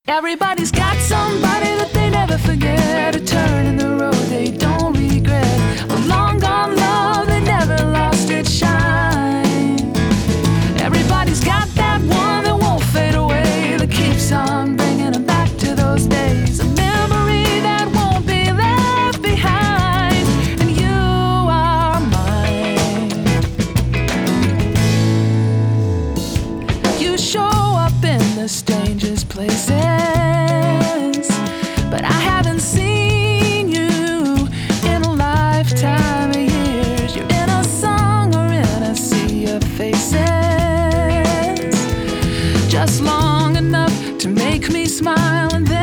Everybody's got somebody that they never forget, a turn in the road they don't regret, a long gone love that never lost its shine. Everybody's got that one that won't fade away, that keeps on bringing them back to those days, a memory that won't be left behind, and you are mine. You show up in the strangest places, but I haven't seen you in a lifetime of years. You're in a song or in a sea of faces, just long enough to make me smile, and